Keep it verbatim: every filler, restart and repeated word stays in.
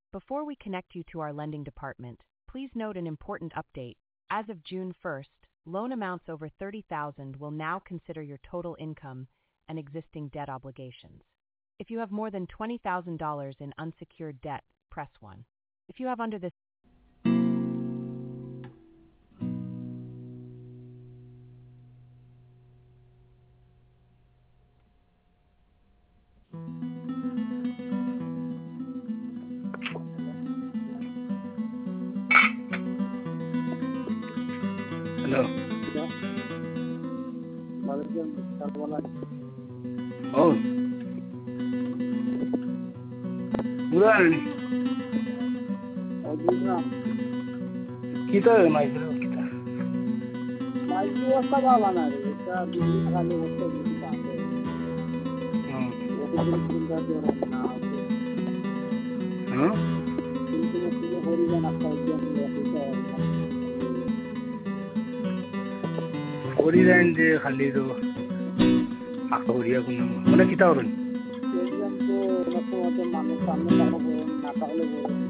Before we connect you to our lending department, please note an important update. As of June first, loan amounts over thirty thousand dollars will now consider your total income and existing debt obligations. If you have more than twenty thousand dollars in unsecured debt, press one. If you have under this Hello. Oh. Bulan. Kita naik dulu kita. Lagi apa kawan ada? Kita di kali waktu di sana. Hmm. Waktu itu kita di mana? Huh? Itu itu horian apa yang kita Horian je kali itu. Aku horian pun. Mana kita orang? Yang tu waktu waktu mana sana mana pun nak kalau